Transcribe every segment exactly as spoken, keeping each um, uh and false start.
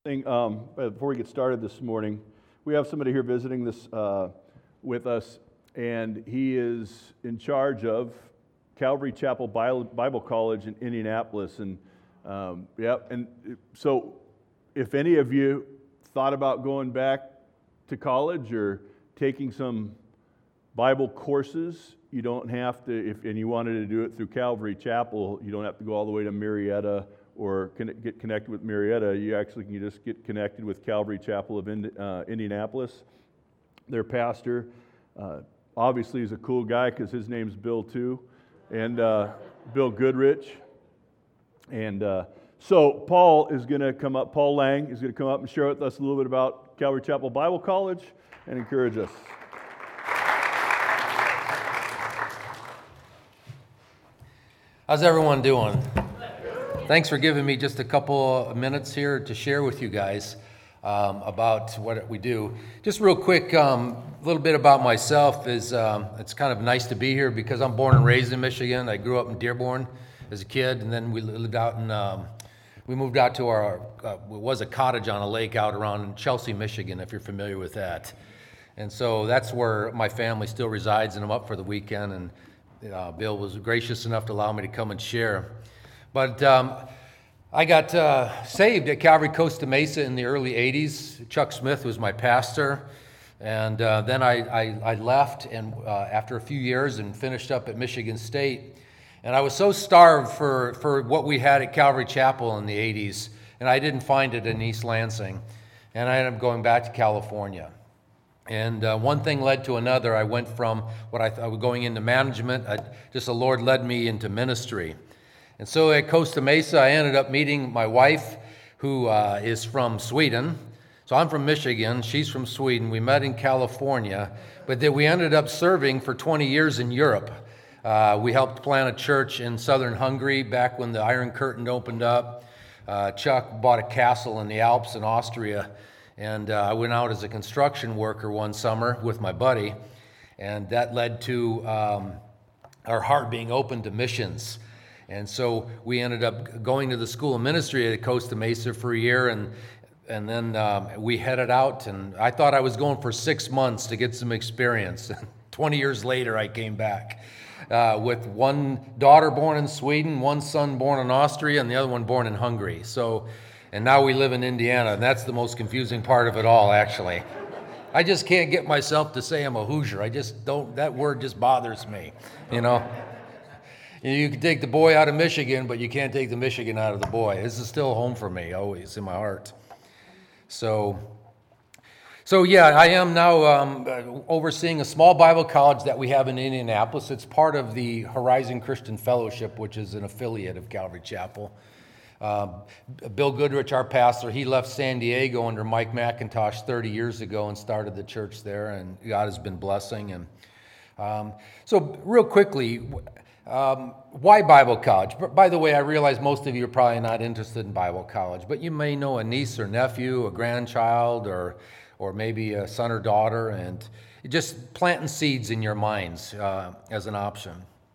thing, um, before we get started this morning, we have somebody here visiting this uh, with us, and he is in charge of Calvary Chapel Bible College in Indianapolis. And um, yeah, and so if any of you thought about going back to college or taking some Bible courses, you don't have to, if and you wanted to do it through Calvary Chapel, you don't have to go all the way to Marietta or get connected with Marietta. You actually can just get connected with Calvary Chapel of uh, Indianapolis. Their pastor, uh, obviously, is a cool guy because his name's Bill too, and uh, Bill Goodrich. And uh, so Paul is going to come up. Paul Lang is going to come up and share with us a little bit about Calvary Chapel Bible College and encourage us. How's everyone doing? Thanks for giving me just a couple of minutes here to share with you guys um, about what we do. Just real quick, a um, little bit about myself is um, it's kind of nice to be here because I'm born and raised in Michigan. I grew up in Dearborn as a kid, and then we lived out in, um, we moved out to our, uh, it was a cottage on a lake out around Chelsea, Michigan, if you're familiar with that. And so that's where my family still resides, and I'm up for the weekend, and uh, Bill was gracious enough to allow me to come and share. But um, I got uh, saved at Calvary Costa Mesa in the early eighties. Chuck Smith was my pastor. And uh, then I, I, I left and uh, after a few years and finished up at Michigan State. And I was so starved for, for what we had at Calvary Chapel in the eighties, and I didn't find it in East Lansing. And I ended up going back to California. And uh, one thing led to another. I went from what I thought was going into management. I, just the Lord led me into ministry. And so at Costa Mesa, I ended up meeting my wife, who uh, is from Sweden. So I'm from Michigan, she's from Sweden. We met in California, but then we ended up serving for twenty years in Europe. Uh, we helped plant a church in southern Hungary back when the Iron Curtain opened up. Uh, Chuck bought a castle in the Alps in Austria, and uh, I went out as a construction worker one summer with my buddy, and that led to um, our heart being open to missions. And so we ended up going to the School of Ministry at Costa Mesa for a year, and and then um, we headed out, and I thought I was going for six months to get some experience. twenty years later, I came back uh, with one daughter born in Sweden, one son born in Austria, and the other one born in Hungary. So, and now we live in Indiana, and that's the most confusing part of it all, actually. I just can't get myself to say I'm a Hoosier. I just don't, that word just bothers me, you know. You can take the boy out of Michigan, but you can't take the Michigan out of the boy. This is still home for me, always, in my heart. So, so yeah, I am now um, overseeing a small Bible college that we have in Indianapolis. It's part of the Horizon Christian Fellowship, which is an affiliate of Calvary Chapel. Um, Bill Goodrich, our pastor, he left San Diego under Mike McIntosh thirty years ago and started the church there, and God has been blessing. And um, so real quickly, Um, why Bible college? By the way, I realize most of you are probably not interested in Bible college, but you may know a niece or nephew, a grandchild, or or maybe a son or daughter, and just planting seeds in your minds uh, as an option.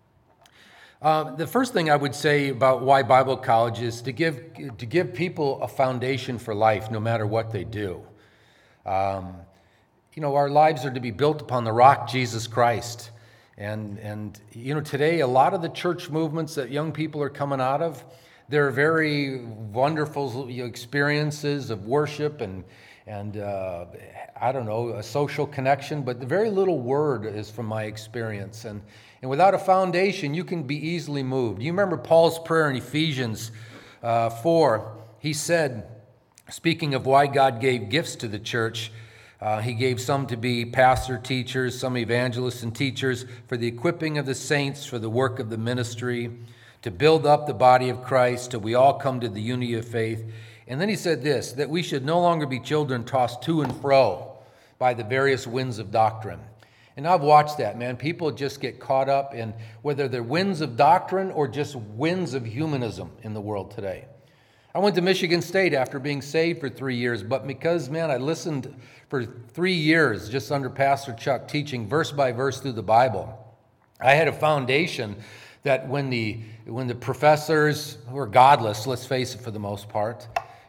Uh, the first thing I would say about why Bible college is to give to give people a foundation for life, no matter what they do. Um, you know, our lives are to be built upon the rock, Jesus Christ. And, and you know, today, a lot of the church movements that young people are coming out of, they're very wonderful experiences of worship and, and uh, I don't know, a social connection, but the very little word is from my experience. And, and without a foundation, you can be easily moved. You remember Paul's prayer in Ephesians uh, four. He said, speaking of why God gave gifts to the church, Uh, he gave some to be pastor teachers, some evangelists and teachers for the equipping of the saints, for the work of the ministry, to build up the body of Christ till we all come to the unity of faith. And then he said this, that we should no longer be children tossed to and fro by the various winds of doctrine. And I've watched that, man. People just get caught up in whether they're winds of doctrine or just winds of humanism in the world today. I went to Michigan State after being saved for three years, but because, man, I listened for three years just under Pastor Chuck teaching verse by verse through the Bible, I had a foundation that when the when the professors who are godless, let's face it for the most part,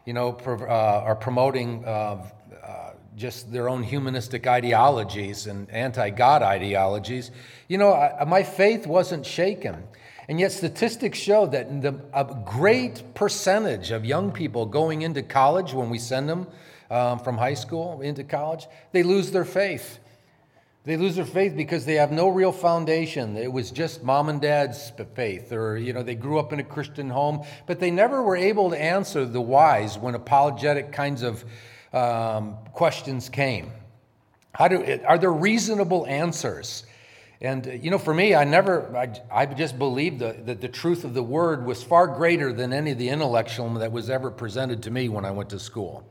you know, pro- uh, are promoting uh, uh, just their own humanistic ideologies and anti-God ideologies, you know, I, my faith wasn't shaken. And yet statistics show that the, a great percentage of young people going into college, when we send them um, from high school into college, they lose their faith. They lose their faith because they have no real foundation. It was just mom and dad's faith, or, you know, they grew up in a Christian home, but they never were able to answer the whys when apologetic kinds of um, questions came. How do, are there reasonable answers? And, uh, you know, for me, I never, I, I just believed that the, the truth of the word was far greater than any of the intellectual that was ever presented to me when I went to school.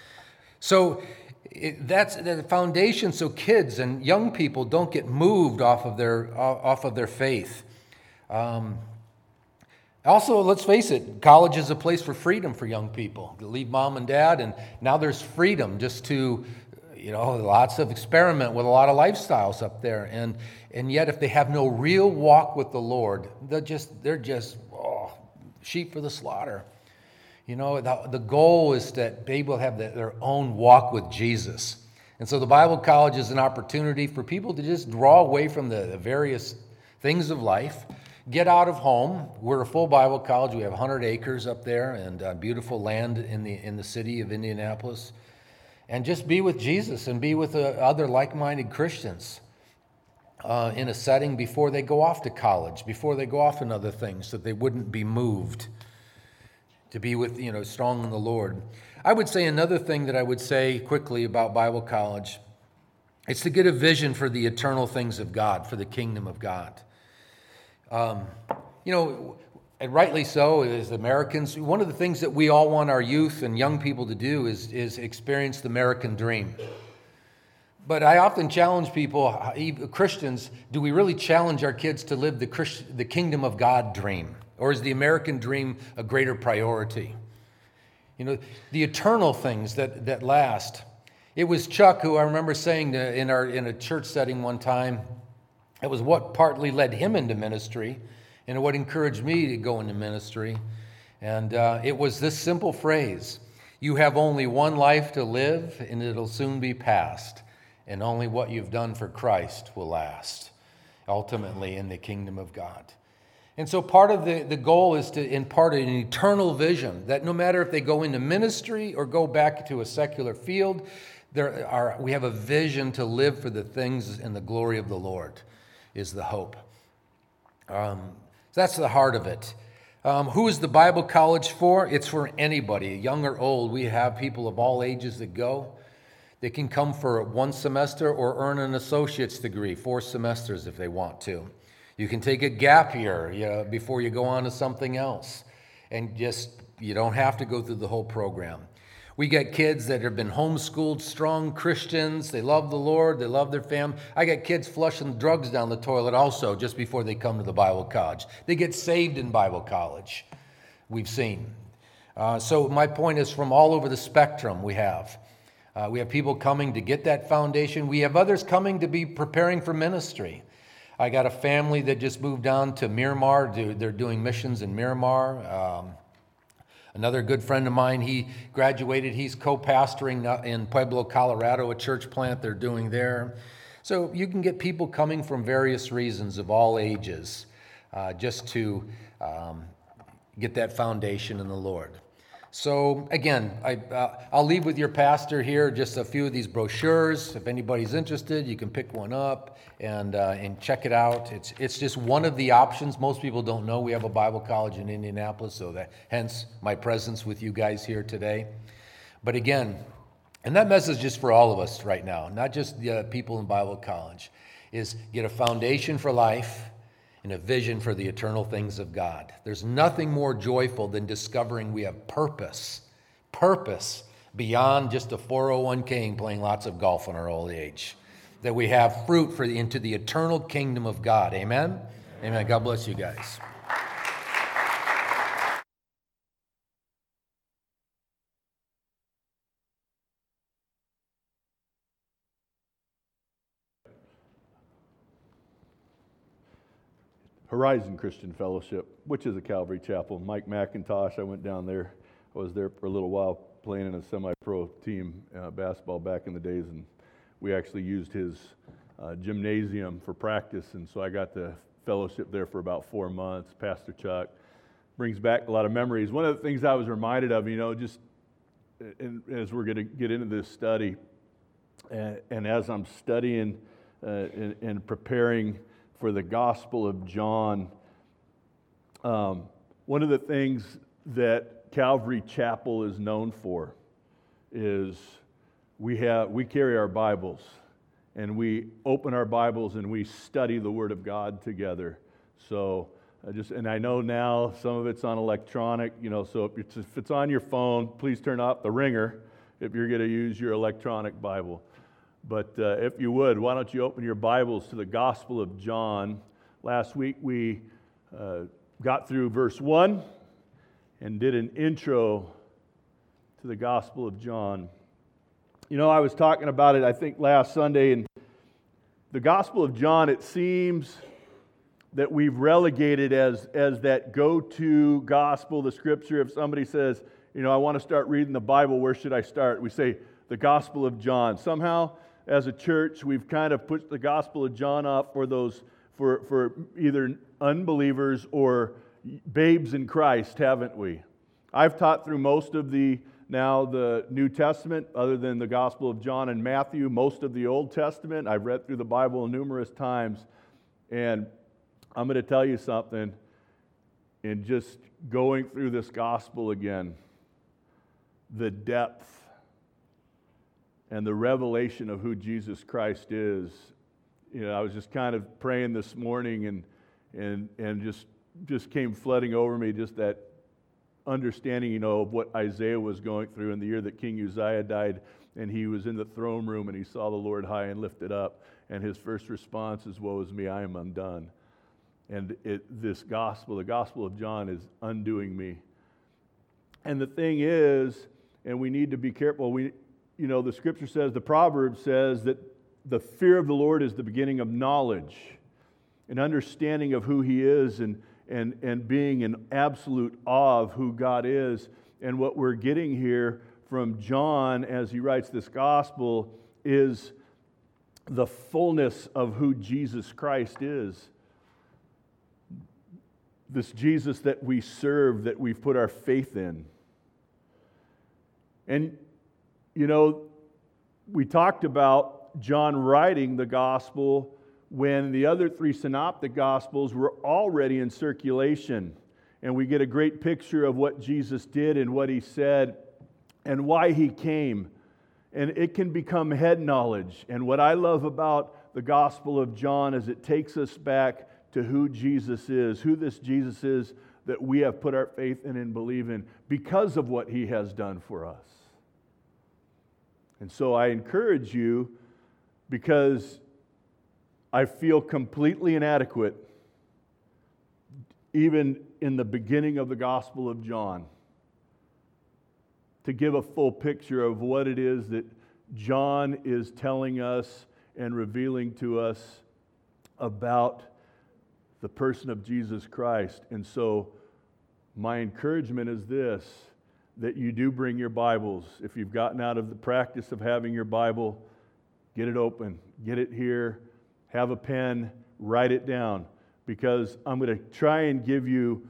So it, that's the foundation, so kids and young people don't get moved off of their off of their faith. Um, also, let's face it, college is a place for freedom for young people to leave mom and dad, and now there's freedom just to, you know, lots of experiment with a lot of lifestyles up there, and and yet if they have no real walk with the Lord, they're just they're just oh, sheep for the slaughter. You know, the, the goal is that they will have the, their own walk with Jesus. And so the Bible College is an opportunity for people to just draw away from the, the various things of life, get out of home. We're a full Bible college. We have one hundred acres up there and uh, beautiful land in the in the city of Indianapolis. And just be with Jesus and be with uh, other like-minded Christians uh, in a setting before they go off to college, before they go off in other things, so that they wouldn't be moved. To be with, you know, strong in the Lord. I would say another thing that I would say quickly about Bible college, it's to get a vision for the eternal things of God, for the kingdom of God. Um, you know, and rightly so, as Americans, one of the things that we all want our youth and young people to do is, is experience the American dream. But I often challenge people, Christians, do we really challenge our kids to live the Christ, the kingdom of God dream? Or is the American dream a greater priority? You know, the eternal things that, that last. It was Chuck who I remember saying to, in our in a church setting one time, it was what partly led him into ministry and what encouraged me to go into ministry. And uh, it was this simple phrase, you have only one life to live and it'll soon be past. And only what you've done for Christ will last, ultimately in the kingdom of God. And so part of the, the goal is to impart an eternal vision that no matter if they go into ministry or go back to a secular field, there are we have a vision to live for the things and the glory of the Lord is the hope. Um, that's the heart of it. Um, who is the Bible College for? It's for anybody, young or old. We have people of all ages that go. They can come for one semester or earn an associate's degree, four semesters if they want to. You can take a gap year you know, before you go on to something else. And just, you don't have to go through the whole program. We get kids that have been homeschooled, strong Christians. They love the Lord. They love their family. I get kids flushing drugs down the toilet also just before they come to the Bible college. They get saved in Bible college, we've seen. Uh, so my point is from all over the spectrum we have. Uh, we have people coming to get that foundation. We have others coming to be preparing for ministry. I got a family that just moved down to Miramar. They're doing missions in Miramar. Um, another good friend of mine, he graduated. He's co-pastoring in Pueblo, Colorado, a church plant they're doing there. So you can get people coming from various reasons of all ages uh, just to um, get that foundation in the Lord. So again, I, uh, I'll leave with your pastor here just a few of these brochures. If anybody's interested, you can pick one up and uh, and check it out. It's it's just one of the options. Most people don't know we have a Bible college in Indianapolis, so that hence my presence with you guys here today. But again, and that message is for all of us right now, not just the uh, people in Bible college, is get a foundation for life and a vision for the eternal things of God. There's nothing more joyful than discovering we have purpose, purpose beyond just a four oh one k and playing lots of golf in our old age. That we have fruit for the, into the eternal kingdom of God. Amen? Amen. God bless you guys. Horizon Christian Fellowship, which is a Calvary Chapel. Mike McIntosh, I went down there I was there for a little while playing in a semi-pro team, uh, basketball back in the days, and we actually used his uh, gymnasium for practice, and so I got to fellowship there for about four months. Pastor Chuck brings back a lot of memories. One of the things I was reminded of, you know, just in, as we're going to get into this study, and, and as I'm studying uh, and, and preparing for the Gospel of John, um, one of the things that Calvary Chapel is known for is we have we carry our Bibles and we open our Bibles and we study the Word of God together. So I just and I know now some of it's on electronic, you know. So if it's, if it's on your phone, please turn off the ringer if you're going to use your electronic Bible. But uh, if you would, why don't you open your Bibles to the Gospel of John? Last week we uh, got through verse one and did an intro to the Gospel of John. You know, I was talking about it, I think, last Sunday, and the Gospel of John, it seems that we've relegated as, as that go-to gospel, the Scripture. If somebody says, you know, I want to start reading the Bible, where should I start? We say, the Gospel of John. Somehow, as a church, we've kind of put the Gospel of John off for those, for, for either unbelievers or babes in Christ, haven't we? I've taught through most of the now the New Testament, other than the Gospel of John and Matthew, most of the Old Testament. I've read through the Bible numerous times, and I'm going to tell you something, in just going through this Gospel again, the depth and the revelation of who Jesus Christ is. You know, I was just kind of praying this morning, and and and just just came flooding over me, just that understanding, you know, of what Isaiah was going through in the year that King Uzziah died, and he was in the throne room and he saw the Lord high and lifted up, and his first response is, woe is me, I am undone. And it, this gospel, the Gospel of John, is undoing me. And the thing is, and we need to be careful, we, you know, the Scripture says, the Proverb says that the fear of the Lord is the beginning of knowledge, an understanding of who He is, and And, and being in absolute awe of who God is. And what we're getting here from John as he writes this gospel is the fullness of who Jesus Christ is. This Jesus that we serve, that we've put our faith in. And, you know, we talked about John writing the gospel when the other three synoptic gospels were already in circulation, and we get a great picture of what Jesus did and what He said and why He came, and it can become head knowledge. And what I love about the Gospel of John is it takes us back to who Jesus is, who this Jesus is that we have put our faith in and believe in because of what He has done for us. And so I encourage you, because I feel completely inadequate, even in the beginning of the Gospel of John, to give a full picture of what it is that John is telling us and revealing to us about the person of Jesus Christ. And so my encouragement is this, that you do bring your Bibles. If you've gotten out of the practice of having your Bible, get it open, get it here. Have a pen, write it down, because I'm going to try and give you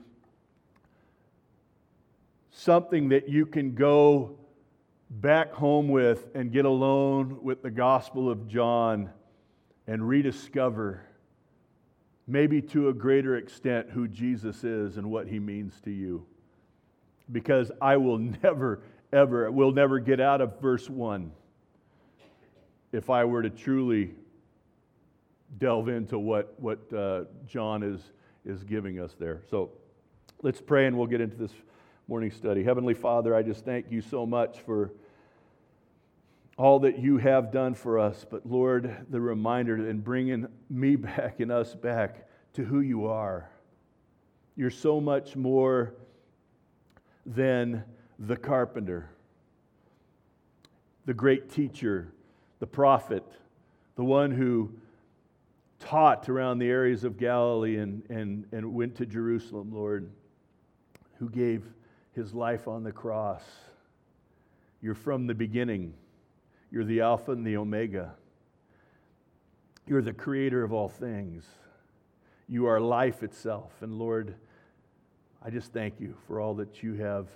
something that you can go back home with and get alone with the Gospel of John and rediscover, maybe to a greater extent, who Jesus is and what He means to you. Because I will never, ever, will never get out of verse one if I were to truly delve into what, what uh, John is, is giving us there. So let's pray and we'll get into this morning study. Heavenly Father, I just thank You so much for all that You have done for us. But Lord, the reminder and bringing me back and us back to who You are. You're so much more than the carpenter, the great teacher, the prophet, the one who taught around the areas of Galilee and, and, and went to Jerusalem, Lord, who gave His life on the cross. You're from the beginning. You're the Alpha and the Omega. You're the creator of all things. You are life itself. And Lord, I just thank you for all that you have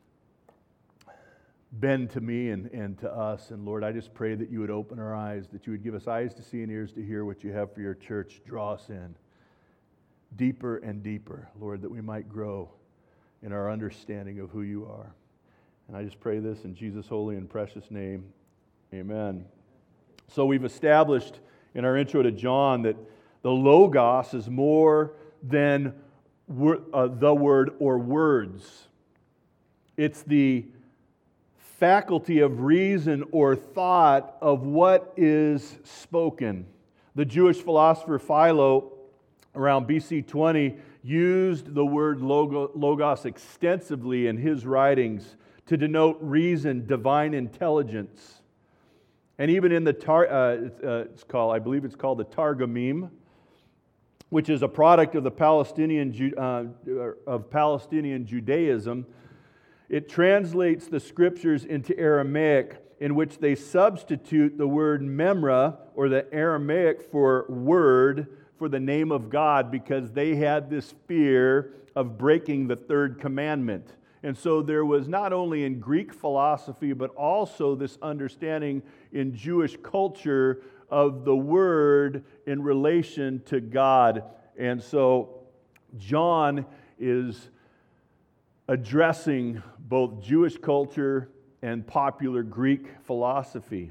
been to me and, and to us. And Lord, I just pray that you would open our eyes, that you would give us eyes to see and ears to hear what you have for your church. Draw us in deeper and deeper, Lord, that we might grow in our understanding of who you are. And I just pray this in Jesus' holy and precious name. Amen. So we've established in our intro to John that the Logos is more than wor- uh, the word or words. It's the faculty of reason or thought of what is spoken. The Jewish philosopher Philo, around B C twenty, used the word logos extensively in his writings to denote reason, divine intelligence. And even in the, tar, uh, it's, uh, it's called, I believe it's called the Targumim, which is a product of the Palestinian uh, of Palestinian Judaism. It translates the scriptures into Aramaic, in which they substitute the word memra, or the Aramaic for word, for the name of God, because they had this fear of breaking the third commandment. And so there was not only in Greek philosophy, but also this understanding in Jewish culture of the word in relation to God. And so John is addressing both Jewish culture and popular Greek philosophy.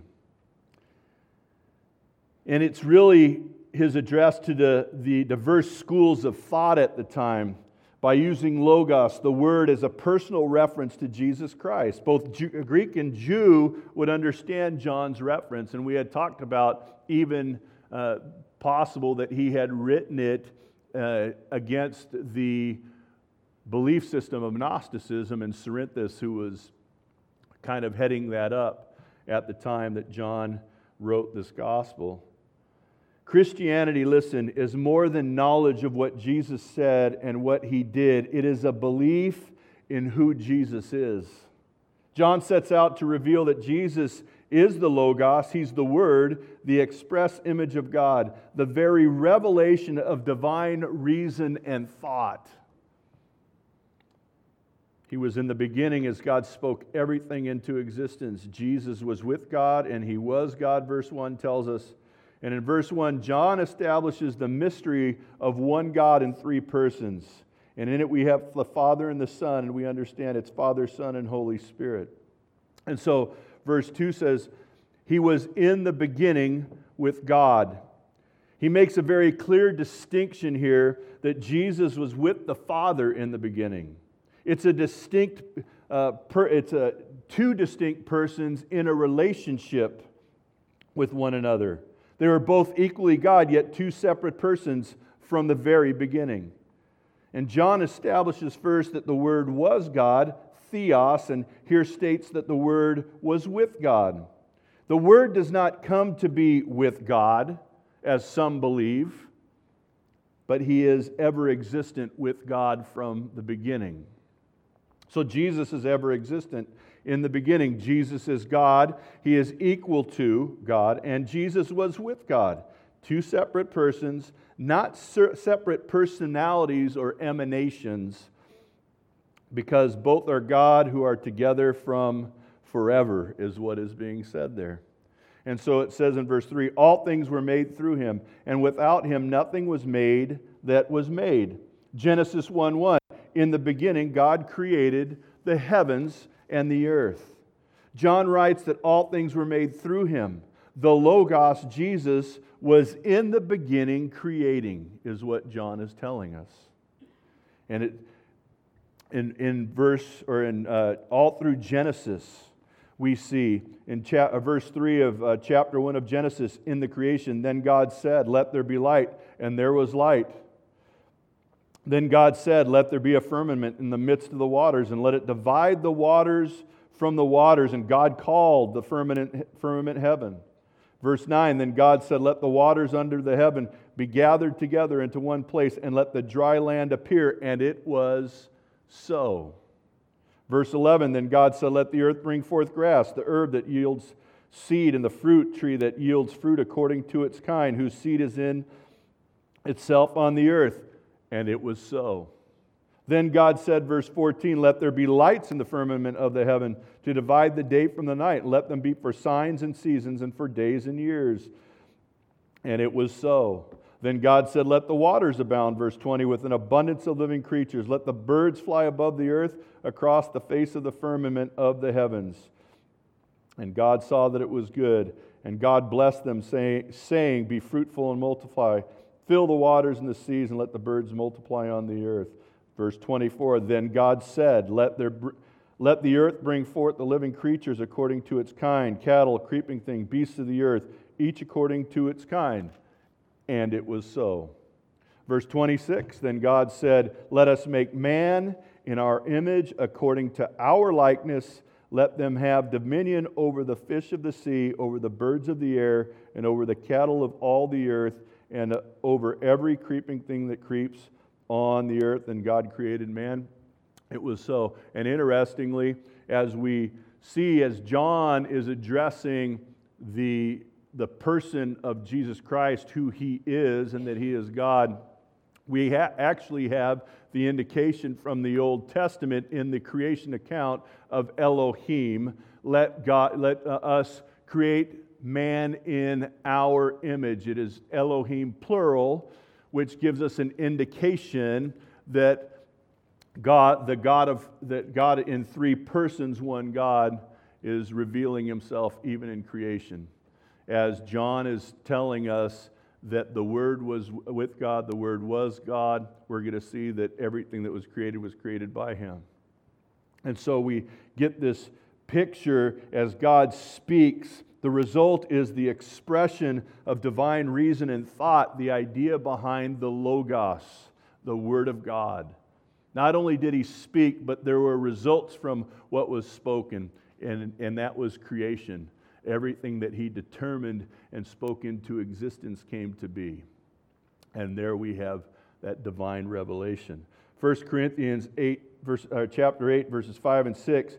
And it's really his address to the, the diverse schools of thought at the time by using logos, the word, as a personal reference to Jesus Christ. Both Jew, Greek and Jew would understand John's reference, and we had talked about even uh, possible that he had written it uh, against the belief system of Gnosticism, and Cerinthus, who was kind of heading that up at the time that John wrote this gospel. Christianity, listen, is more than knowledge of what Jesus said and what he did. It is a belief in who Jesus is. John sets out to reveal that Jesus is the Logos, he's the Word, the express image of God, the very revelation of divine reason and thought. He was in the beginning as God spoke everything into existence. Jesus was with God and he was God, verse one tells us. And in verse one, John establishes the mystery of one God in three persons. And in it we have the Father and the Son, and we understand it's Father, Son, and Holy Spirit. And so verse two says, he was in the beginning with God. He makes a very clear distinction here that Jesus was with the Father in the beginning. It's a distinct, uh, per, it's a two distinct persons in a relationship with one another. They were both equally God, yet two separate persons from the very beginning. And John establishes first that the Word was God, theos, and here states that the Word was with God. The Word does not come to be with God, as some believe, but He is ever existent with God from the beginning. So Jesus is ever existent in the beginning. Jesus is God. He is equal to God, and Jesus was with God. Two separate persons, not separate personalities or emanations, because both are God who are together from forever, is what is being said there. And so it says in verse three, all things were made through Him, and without Him nothing was made that was made. Genesis one one, in the beginning God created the heavens and the earth. John writes that all things were made through Him. The Logos, Jesus, was in the beginning creating, is what John is telling us. And it, in, in verse, or in uh, all through Genesis, we see in cha- uh, verse three of uh, chapter one of Genesis, in the creation, then God said, let there be light, and there was light. Then God said, let there be a firmament in the midst of the waters, and let it divide the waters from the waters. And God called the firmament, firmament heaven. Verse nine, then God said, let the waters under the heaven be gathered together into one place, and let the dry land appear. And it was so. Verse eleven, then God said, let the earth bring forth grass, the herb that yields seed, and the fruit tree that yields fruit according to its kind, whose seed is in itself on the earth. And it was so. Then God said, verse fourteen, let there be lights in the firmament of the heaven to divide the day from the night. Let them be for signs and seasons and for days and years. And it was so. Then God said, let the waters abound, verse twenty, with an abundance of living creatures. Let the birds fly above the earth across the face of the firmament of the heavens. And God saw that it was good. And God blessed them, say, saying, be fruitful and multiply. Fill the waters and the seas, and let the birds multiply on the earth. Verse twenty-four, then God said, let, there, let the earth bring forth the living creatures according to its kind, cattle, creeping thing, beasts of the earth, each according to its kind. And it was so. Verse twenty-six, then God said, let us make man in our image according to our likeness. Let them have dominion over the fish of the sea, over the birds of the air, and over the cattle of all the earth, and over every creeping thing that creeps on the earth. And God created man. It was so. And interestingly, as we see, as John is addressing the the person of Jesus Christ, who He is and that He is God, we ha- actually have the indication from the Old Testament in the creation account of Elohim. Let God, let uh, us create man in our image. It is Elohim plural, which gives us an indication that God, the God of that God in three persons, one God, is revealing Himself even in creation. As John is telling us that the Word was with God, the Word was God, we're going to see that everything that was created was created by Him. And so we get this picture as God speaks. The result is the expression of divine reason and thought, the idea behind the Logos, the Word of God. Not only did He speak, but there were results from what was spoken, and, and that was creation. Everything that He determined and spoke into existence came to be. And there we have that divine revelation. First Corinthians eight, verse, uh, chapter eight, verses five and six,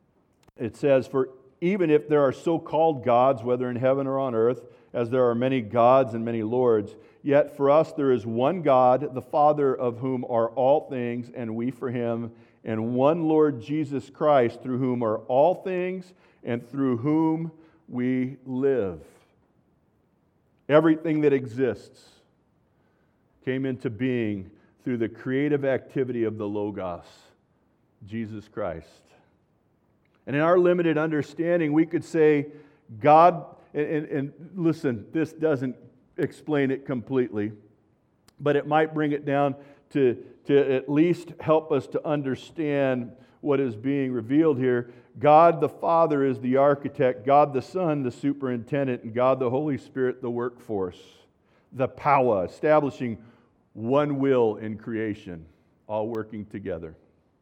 it says, for even if there are so-called gods, whether in heaven or on earth, as there are many gods and many lords, yet for us there is one God, the Father, of whom are all things, and we for Him, and one Lord Jesus Christ, through whom are all things, and through whom we live. Everything that exists came into being through the creative activity of the Logos, Jesus Christ. And in our limited understanding, we could say God, and, and, and listen, this doesn't explain it completely, but it might bring it down to, to at least help us to understand what is being revealed here. God the Father is the architect, God the Son the superintendent, and God the Holy Spirit the workforce, the power, establishing one will in creation, all working together.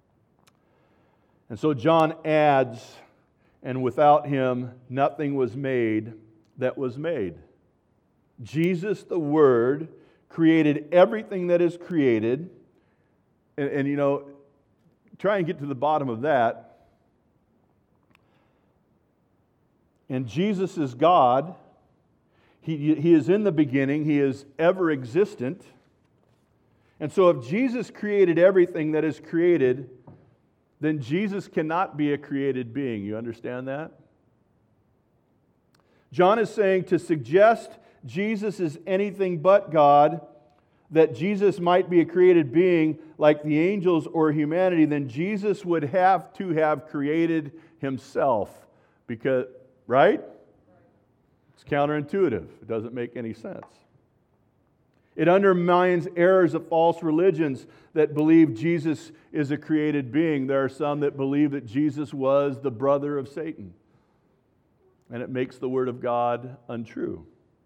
And so John adds, and without Him nothing was made that was made. Jesus the Word created everything that is created, and, and you know, try and get to the bottom of that. And Jesus is God. He, he is in the beginning. He is ever existent. And so if Jesus created everything that is created, then Jesus cannot be a created being. You understand that? John is saying to suggest Jesus is anything but God, that Jesus might be a created being like the angels or humanity, then Jesus would have to have created Himself. Because, right? It's counterintuitive. It doesn't make any sense. It undermines errors of false religions that believe Jesus is a created being. There are some that believe that Jesus was the brother of Satan. And it makes the Word of God untrue.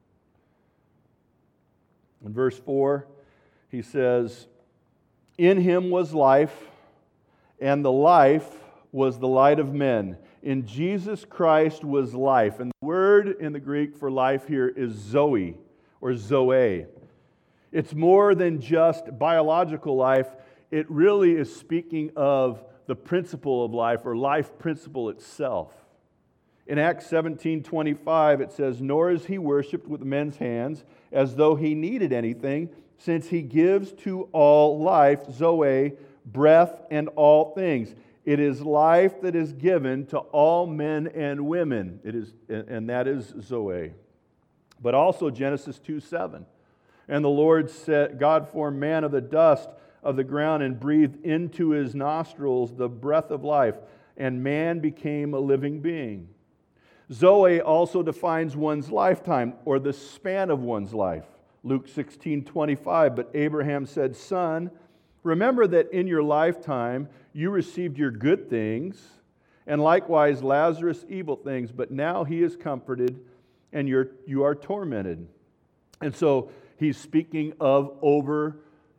In verse four, he says, in Him was life, and the life was the light of men. In Jesus Christ was life. And the word in the Greek for life here is zoe, or zoe. It's more than just biological life. It really is speaking of the principle of life, or life principle itself. In Acts seventeen twenty-five, it says, "Nor is he worshipped with men's hands, as though he needed anything, since he gives to all life, Zoe, breath, and all things." It is life that is given to all men and women. It is, and that is Zoe. But also Genesis two seven. "And the Lord said, God formed man of the dust of the ground and breathed into his nostrils the breath of life, and man became a living being." Zoe also defines one's lifetime, or the span of one's life. Luke sixteen twenty-five, "But Abraham said, Son, remember that in your lifetime you received your good things, and likewise Lazarus evil things, but now he is comforted, and you're, you are tormented." And so he's speaking of over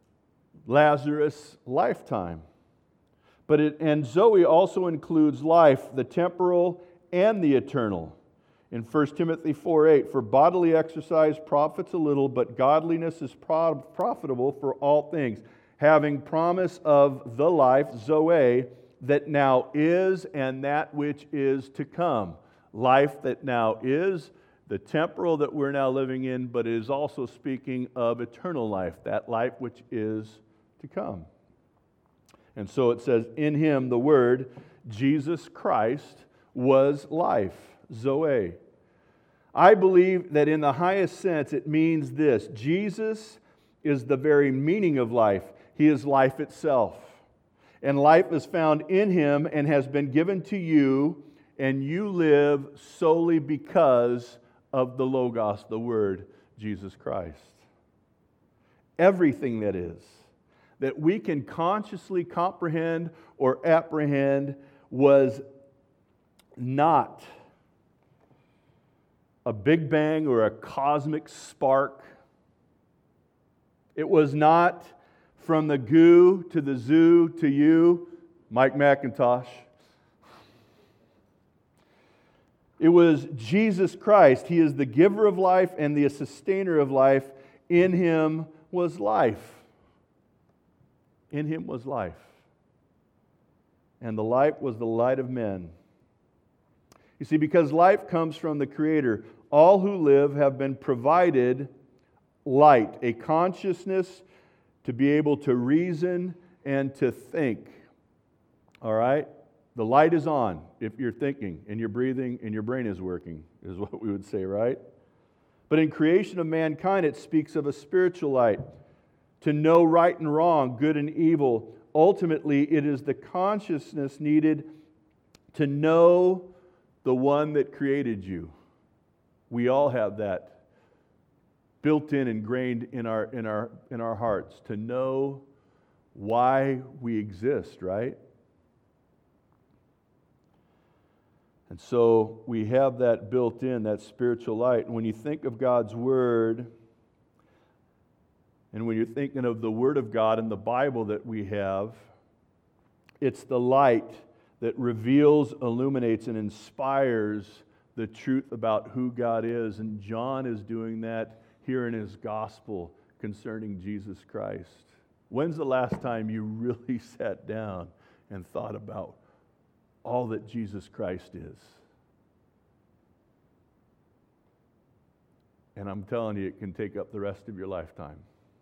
Lazarus' lifetime. But it, and Zoe also includes life, the temporal and the eternal. In First Timothy four eight, "For bodily exercise profits a little, but godliness is pro- profitable for all things, having promise of the life, Zoe, that now is and that which is to come." Life that now is, the temporal that we're now living in, but it is also speaking of eternal life, that life which is to come. And so it says, in him, the Word, Jesus Christ, was life, Zoe. I believe that in the highest sense it means this: Jesus is the very meaning of life. He is life itself. And life is found in him and has been given to you, and you live solely because of the Logos, the Word, Jesus Christ. Everything that is, that we can consciously comprehend or apprehend, was not a Big Bang or a cosmic spark. It was not from the goo to the zoo to you, Mike McIntosh. It was Jesus Christ. He is the giver of life and the sustainer of life. In him was life. In him was life. And the light was the light of men. You see, because life comes from the Creator, all who live have been provided light, a consciousness to be able to reason and to think. All right? The light is on if you're thinking and you're breathing and your brain is working, is what we would say, right? But in creation of mankind, it speaks of a spiritual light, to know right and wrong, good and evil. Ultimately, it is the consciousness needed to know the one that created you. We all have that built in, ingrained in our in our in our hearts, to know why we exist, right? And so we have that built in, that spiritual light. And when you think of God's Word, and when you're thinking of the Word of God in the Bible that we have, it's the light that reveals, illuminates, and inspires the truth about who God is. And John is doing that here in his gospel concerning Jesus Christ. When's the last time you really sat down and thought about all that Jesus Christ is? And I'm telling you, it can take up the rest of your lifetime.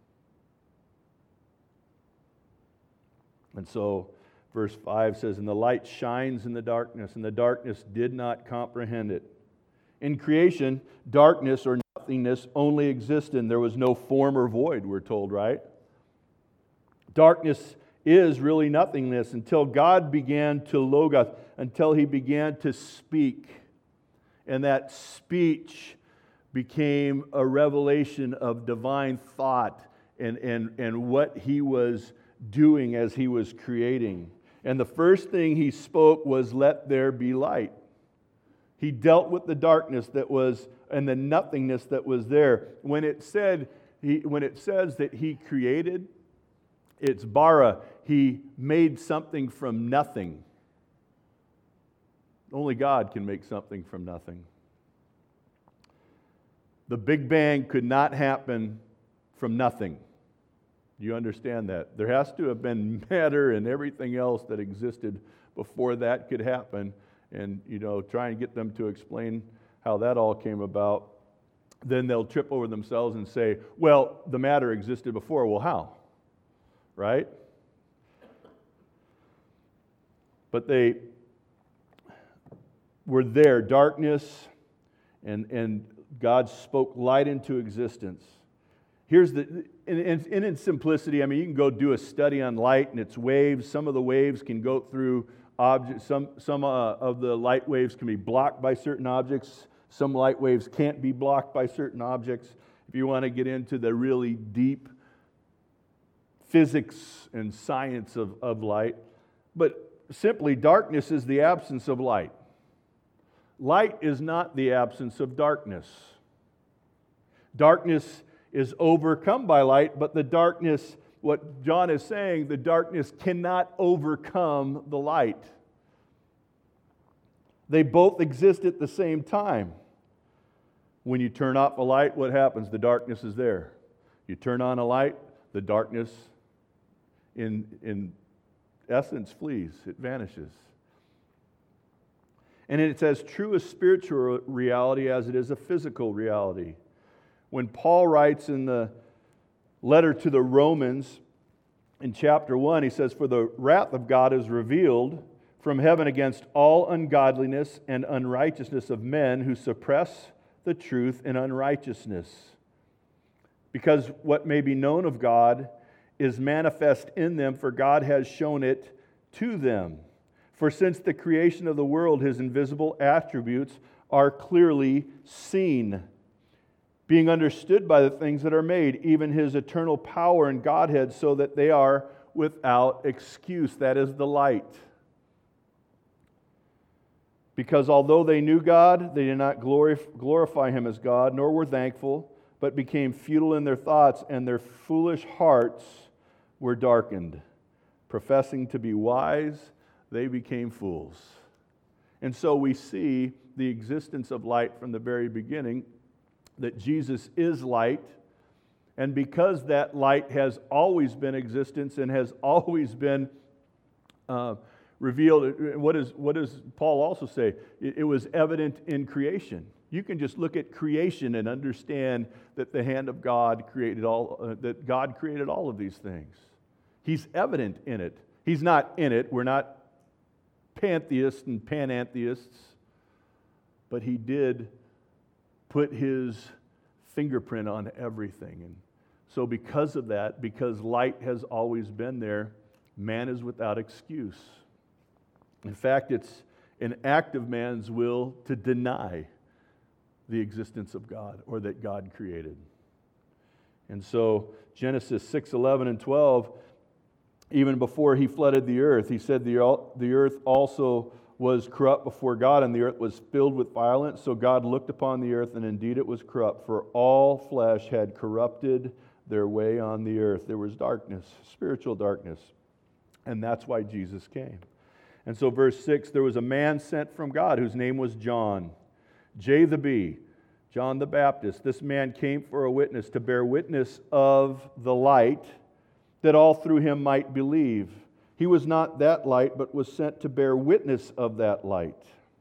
And so, verse five says, "And the light shines in the darkness, and the darkness did not comprehend it." In creation, darkness or nothingness only existed. There was no form or void, we're told, right? Darkness is really nothingness until God began to logos, until He began to speak. And that speech became a revelation of divine thought and, and, and what He was doing as He was creating. And the first thing He spoke was, "Let there be light." He dealt with the darkness that was and the nothingness that was there. When it said he, when it says that He created, it's bara. He made something from nothing. Only God can make something from nothing. The Big Bang could not happen from nothing. You understand that? There has to have been matter and everything else that existed before that could happen. And, you know, try and get them to explain how that all came about. Then they'll trip over themselves and say, well, the matter existed before. Well, how? Right? But they were there, darkness, and, and God spoke light into existence. Here's the, in, in, in its simplicity, I mean, you can go do a study on light and its waves. Some of the waves can go through objects. Some, some uh, of the light waves can be blocked by certain objects. Some light waves can't be blocked by certain objects. If you want to get into the really deep physics and science of, of light. But simply, darkness is the absence of light. Light is not the absence of darkness. Darkness is overcome by light, but the darkness, what John is saying, the darkness cannot overcome the light. They both exist at the same time. When you turn off a light, what happens? The darkness is there. You turn on a light, the darkness in, in essence flees. It vanishes. And it's as true a spiritual reality as it is a physical reality. When Paul writes in the letter to the Romans in chapter one, he says, "For the wrath of God is revealed from heaven against all ungodliness and unrighteousness of men who suppress the truth in unrighteousness. Because what may be known of God is manifest in them, for God has shown it to them. For since the creation of the world, His invisible attributes are clearly seen, being understood by the things that are made, even His eternal power and Godhead, so that they are without excuse." That is the light. Because although they knew God, they did not glorify Him as God, nor were thankful, but became futile in their thoughts, and their foolish hearts were darkened. Professing to be wise, they became fools. And so we see the existence of light from the very beginning, that Jesus is light, and because that light has always been existence and has always been uh, revealed, what, is, what does Paul also say? It, it was evident in creation. You can just look at creation and understand that the hand of God created all, uh, that God created all of these things. He's evident in it. He's not in it. We're not pantheists and panentheists, but He did put His fingerprint on everything. And so because of that, because light has always been there, man is without excuse. In fact, it's an act of man's will to deny the existence of God or that God created. And so Genesis six, eleven, and twelve, even before He flooded the earth, He said the, the earth also was corrupt before God, and the earth was filled with violence. So God looked upon the earth, and indeed it was corrupt, for all flesh had corrupted their way on the earth. There was darkness, spiritual darkness. And that's why Jesus came. And so verse six, there was a man sent from God whose name was John, J the B, John the Baptist. This man came for a witness, to bear witness of the light, that all through him might believe. He was not that light, but was sent to bear witness of that light.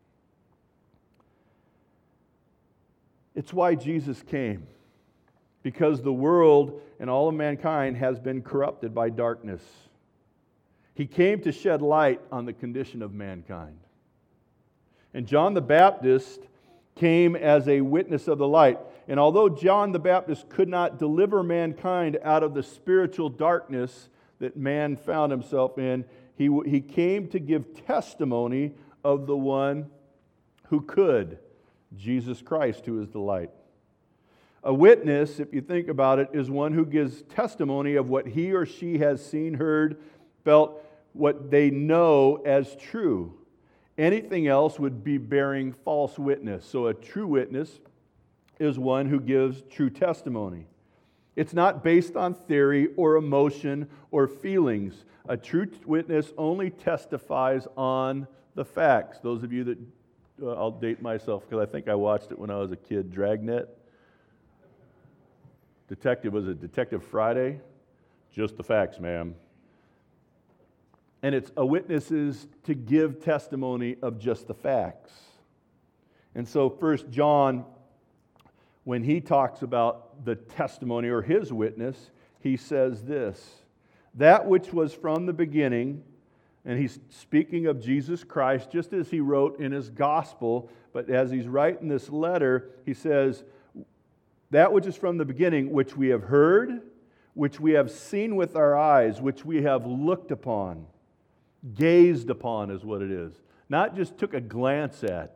It's why Jesus came. Because the world and all of mankind has been corrupted by darkness. He came to shed light on the condition of mankind. And John the Baptist came as a witness of the light. And although John the Baptist could not deliver mankind out of the spiritual darkness that man found himself in, he, he came to give testimony of the one who could, Jesus Christ, who is the light. A witness, if you think about it, is one who gives testimony of what he or she has seen, heard, felt, what they know as true. Anything else would be bearing false witness. So a true witness is one who gives true testimony. It's not based on theory or emotion or feelings. A true witness only testifies on the facts. Those of you that, uh, I'll date myself because I think I watched it when I was a kid, Dragnet. Detective, was it Detective Friday? Just the facts, ma'am. And it's a witness is to give testimony of just the facts. And so First John, when he talks about the testimony or his witness, he says this, that which was from the beginning, and he's speaking of Jesus Christ, just as he wrote in his gospel, but as he's writing this letter, he says, that which is from the beginning, which we have heard, which we have seen with our eyes, which we have looked upon, gazed upon is what it is. Not just took a glance at.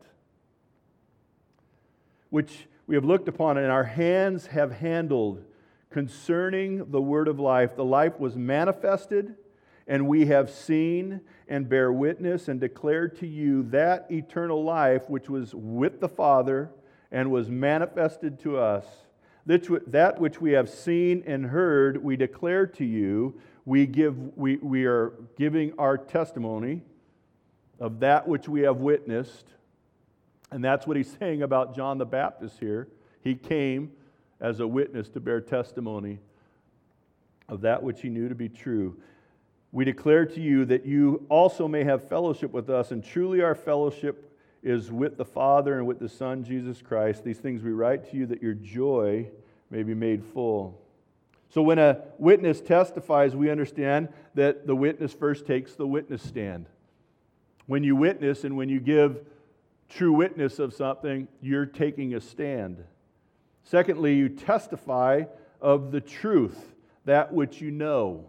Which we have looked upon and our hands have handled concerning the word of life. The life was manifested, and we have seen and bear witness and declare to you that eternal life which was with the Father and was manifested to us. That which we have seen and heard, we declare to you. We give, we, we are giving our testimony of that which we have witnessed. And that's what he's saying about John the Baptist here. He came as a witness to bear testimony of that which he knew to be true. We declare to you that you also may have fellowship with us, and truly our fellowship is with the Father and with the Son, Jesus Christ. These things we write to you that your joy may be made full. So when a witness testifies, we understand that the witness first takes the witness stand. When you witness and when you give true witness of something, you're taking a stand. Secondly, you testify of the truth, that which you know.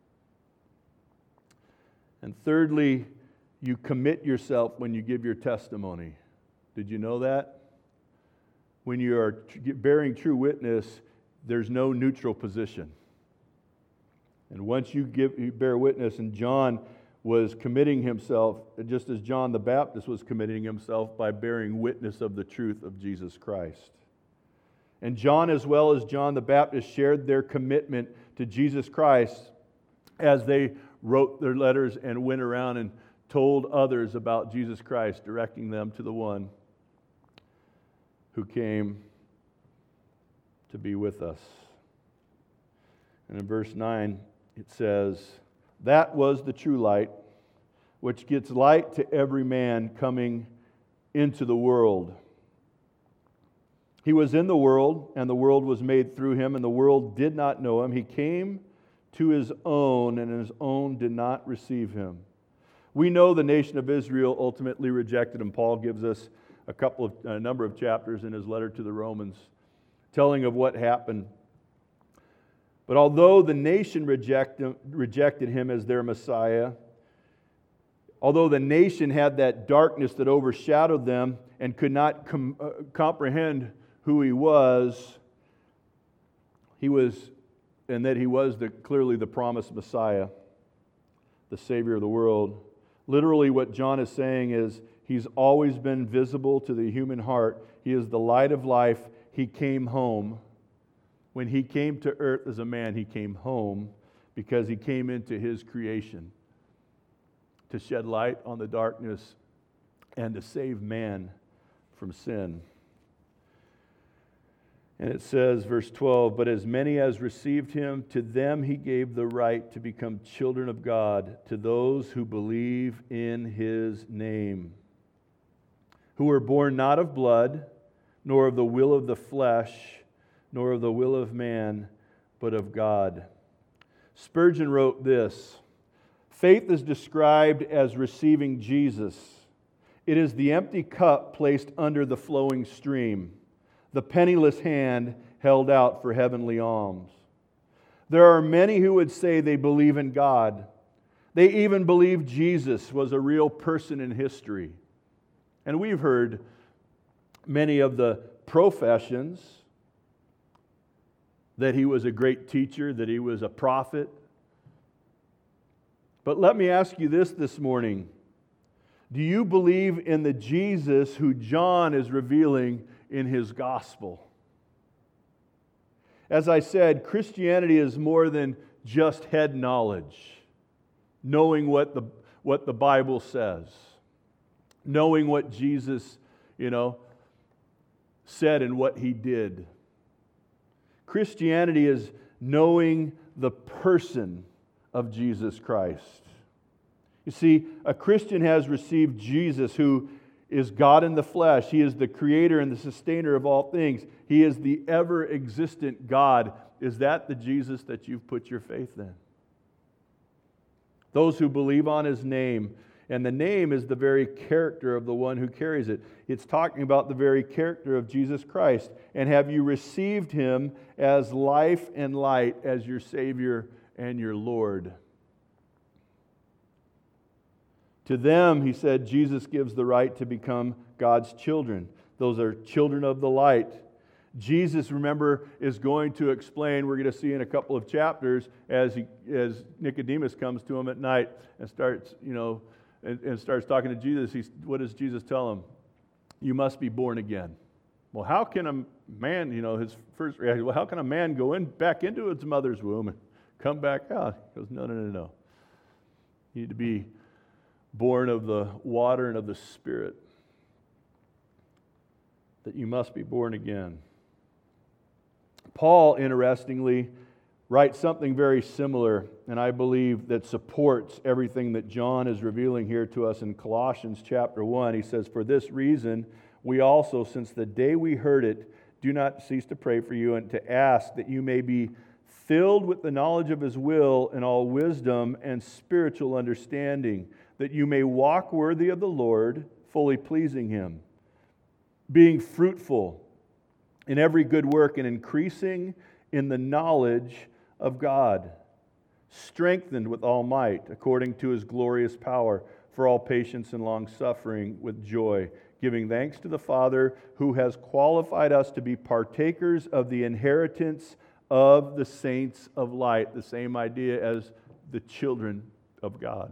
And thirdly, you commit yourself when you give your testimony. Did you know that? When you are bearing true witness, there's no neutral position. And once you give, you bear witness, and John was committing himself, just as John the Baptist was committing himself by bearing witness of the truth of Jesus Christ. And John, as well as John the Baptist, shared their commitment to Jesus Christ as they wrote their letters and went around and told others about Jesus Christ, directing them to the one who came to be with us. And in verse nine, it says, that was the true light, which gives light to every man coming into the world. He was in the world, and the world was made through him, and the world did not know him. He came to his own, and his own did not receive him. We know the nation of Israel ultimately rejected him. Paul gives us a couple of a number of chapters in his letter to the Romans, telling of what happened. But although the nation reject, rejected him as their Messiah, although the nation had that darkness that overshadowed them and could not com- uh, comprehend who he was, he was, and that he was the, clearly the promised Messiah, the Savior of the world. Literally what John is saying is, he's always been visible to the human heart. He is the light of life. He came home. When he came to earth as a man, he came home because he came into his creation to shed light on the darkness and to save man from sin. And it says, verse twelve, but as many as received him, to them he gave the right to become children of God, to those who believe in his name, who were born not of blood, nor of the will of the flesh, nor of the will of man, but of God. Spurgeon wrote this, faith is described as receiving Jesus. It is the empty cup placed under the flowing stream, the penniless hand held out for heavenly alms. There are many who would say they believe in God. They even believe Jesus was a real person in history. And we've heard many of the professions that he was a great teacher, that he was a prophet. But let me ask you this this morning. Do you believe in the Jesus who John is revealing in his gospel? As I said, Christianity is more than just head knowledge, knowing what the, what the Bible says, knowing what Jesus, you know, said and what he did. Christianity is knowing the person of Jesus Christ. You see, a Christian has received Jesus, who is God in the flesh. He is the creator and the sustainer of all things. He is the ever-existent God. Is that the Jesus that you've put your faith in? Those who believe on His name, and the name is the very character of the one who carries it. It's talking about the very character of Jesus Christ. And have you received Him as life and light, as your Savior and your Lord? To them, he said, Jesus gives the right to become God's children. Those are children of the light. Jesus, remember, is going to explain, we're going to see in a couple of chapters, as he, as Nicodemus comes to him at night and starts, you know, and, and starts talking to Jesus. He's, what does Jesus tell him? You must be born again. Well, how can a man, you know, his first reaction, well, how can a man go in back into his mother's womb and come back out? He goes, no, no, no, no. You need to be born of the water and of the Spirit. That you must be born again. Paul, interestingly, writes something very similar, and I believe that supports everything that John is revealing here to us in Colossians chapter one. He says, for this reason, we also, since the day we heard it, do not cease to pray for you and to ask that you may be filled with the knowledge of His will and all wisdom and spiritual understanding, that you may walk worthy of the Lord, fully pleasing Him, being fruitful in every good work and increasing in the knowledge of God, strengthened with all might, according to His glorious power, for all patience and long-suffering with joy, giving thanks to the Father who has qualified us to be partakers of the inheritance of the saints of light. The same idea as the children of God.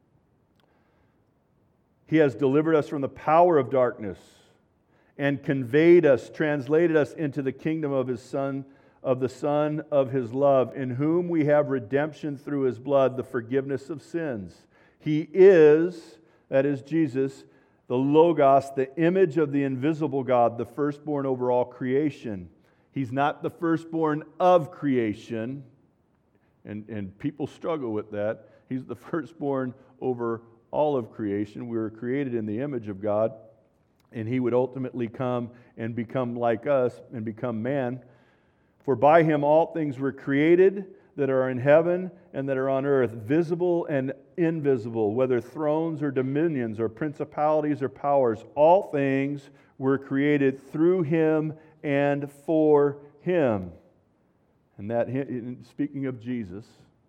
He has delivered us from the power of darkness and conveyed us, translated us into the kingdom of His Son, of the Son of His love, in whom we have redemption through His blood, the forgiveness of sins. He is, that is Jesus, the Logos, the image of the invisible God, the firstborn over all creation. He's not the firstborn of creation, and, and people struggle with that. He's the firstborn over all of creation. We were created in the image of God, and He would ultimately come and become like us and become man. For by Him all things were created that are in heaven and that are on earth, visible and invisible, whether thrones or dominions or principalities or powers. All things were created through Him and for Him. And that, speaking of Jesus,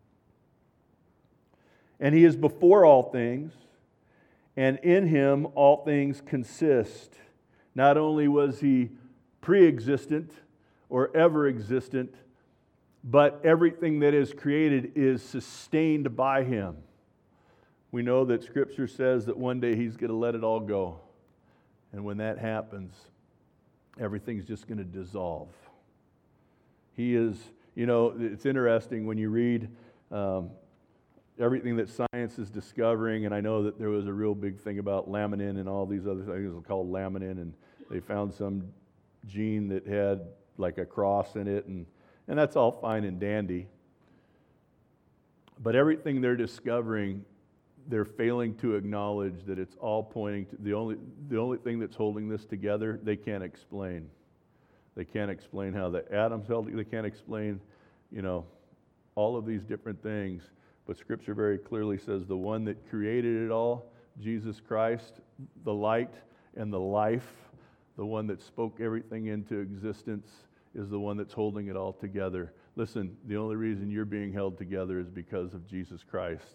and He is before all things, and in Him all things consist. Not only was He pre-existent or ever-existent, but everything that is created is sustained by Him. We know that Scripture says that one day He's going to let it all go. And when that happens, everything's just going to dissolve. He is, you know, it's interesting when you read um, everything that science is discovering, and I know that there was a real big thing about laminin and all these other things called laminin, and they found some gene that had like a cross in it, and, and that's all fine and dandy. But everything they're discovering, they're failing to acknowledge that it's all pointing to the only the only thing that's holding this together. They can't explain. They can't explain how the atoms held. They can't explain, you know, all of these different things. But Scripture very clearly says the one that created it all, Jesus Christ, the light and the life, the one that spoke everything into existence, is the one that's holding it all together. Listen, the only reason you're being held together is because of Jesus Christ.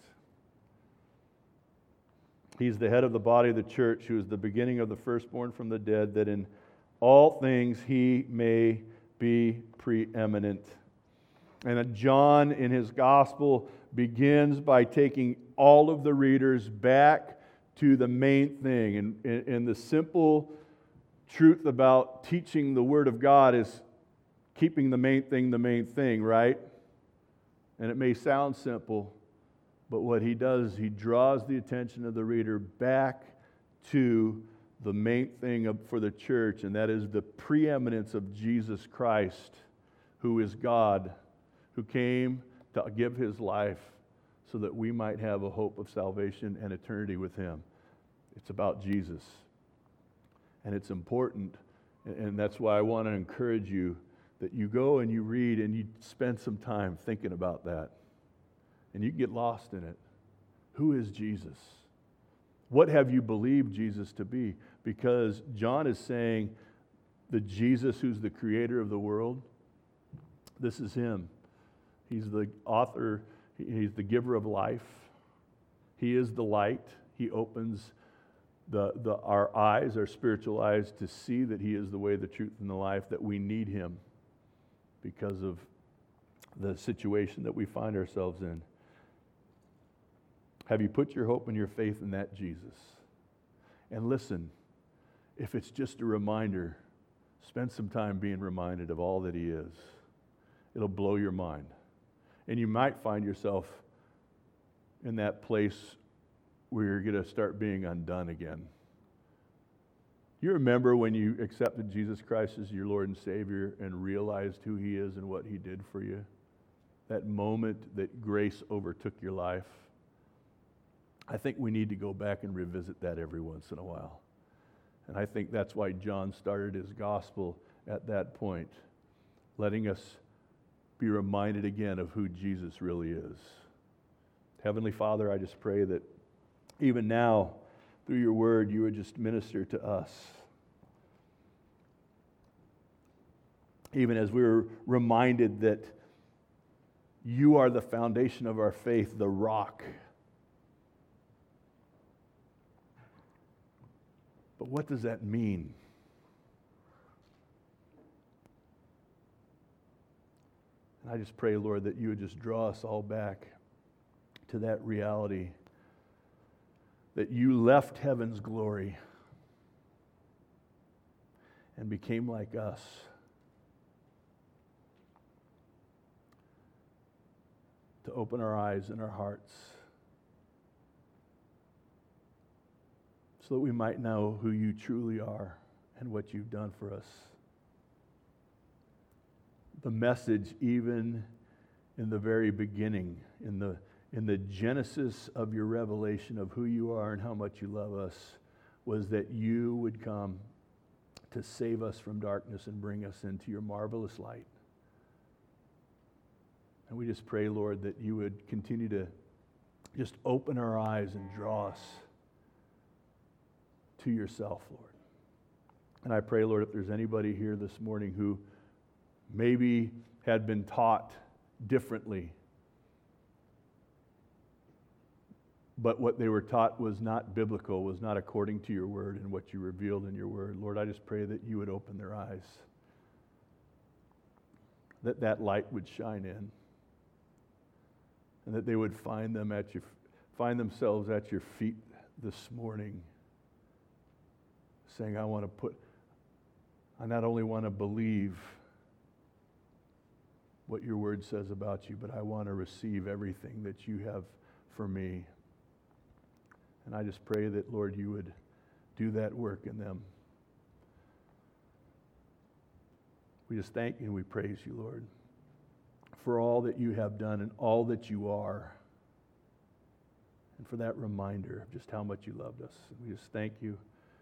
He's the head of the body of the church, who is the beginning of the firstborn from the dead, that in all things He may be preeminent. And John, in his gospel, begins by taking all of the readers back to the main thing. And, and, and the simple truth about teaching the Word of God is keeping the main thing the main thing, right? And it may sound simple, but what he does, he draws the attention of the reader back to the main thing of, for the church, and that is the preeminence of Jesus Christ, who is God, who came to give his life so that we might have a hope of salvation and eternity with him. It's about Jesus. And it's important, and that's why I want to encourage you that you go and you read and you spend some time thinking about that. And you get lost in it. Who is Jesus? What have you believed Jesus to be? Because John is saying the Jesus who's the creator of the world, this is him. He's the author, he's the giver of life. He is the light. He opens the, the, our eyes, our spiritual eyes, to see that he is the way, the truth, and the life, that we need him because of the situation that we find ourselves in. Have you put your hope and your faith in that Jesus? And listen, if it's just a reminder, spend some time being reminded of all that he is. It'll blow your mind. And you might find yourself in that place where you're going to start being undone again. You remember when you accepted Jesus Christ as your Lord and Savior and realized who he is and what he did for you? That moment that grace overtook your life? I think we need to go back and revisit that every once in a while. And I think that's why John started his gospel at that point, letting us be reminded again of who Jesus really is. Heavenly Father, I just pray that even now, through your word, you would just minister to us. Even as we were reminded that you are the foundation of our faith, the rock. But what does that mean? And I just pray, Lord, that you would just draw us all back to that reality that you left heaven's glory and became like us. To open our eyes and our hearts so that we might know who you truly are and what you've done for us. The message, even in the very beginning, in the in the genesis of your revelation of who you are and how much you love us, was that you would come to save us from darkness and bring us into your marvelous light. And we just pray, Lord, that you would continue to just open our eyes and draw us to yourself, Lord. And I pray, Lord, if there's anybody here this morning who maybe had been taught differently, but what they were taught was not biblical, was not according to your word and what you revealed in your word, Lord, I just pray that you would open their eyes, that that light would shine in, and that they would find them at your, find themselves at your feet this morning, saying, I want to put, I not only want to believe what your word says about you, but I want to receive everything that you have for me. And I just pray that, Lord, you would do that work in them. We just thank you and we praise you, Lord, for all that you have done and all that you are, and for that reminder of just how much you loved us. And we just thank you.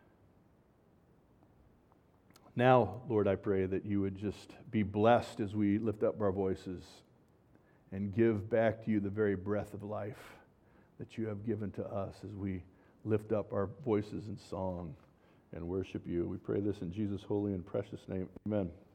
Now, Lord, I pray that you would just be blessed as we lift up our voices and give back to you the very breath of life that you have given to us as we lift up our voices in song and worship you. We pray this in Jesus' holy and precious name. Amen.